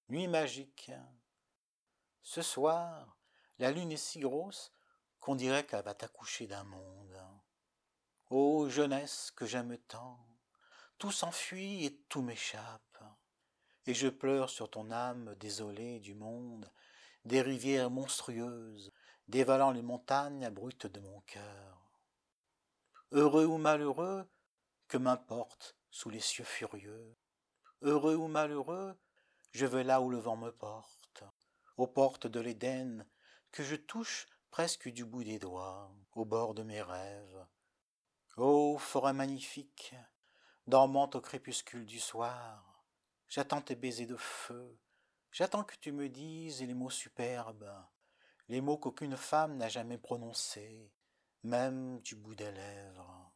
Nuit magique. Ce soir, la lune est si grosse qu'on dirait qu'elle va t'accoucher d'un monde. Ô jeunesse que j'aime tant, tout s'enfuit et tout m'échappe. Et je pleure sur ton âme désolée du monde, des rivières monstrueuses, dévalant les montagnes abruptes de mon cœur. Heureux ou malheureux, que m'importe sous les cieux furieux. Heureux ou malheureux, je vais là où le vent me porte, aux portes de l'Éden, que je touche presque du bout des doigts, au bord de mes rêves. Ô forêt magnifique, dormante au crépuscule du soir, j'attends tes baisers de feu, j'attends que tu me dises les mots superbes, les mots qu'aucune femme n'a jamais prononcés, même du bout des lèvres.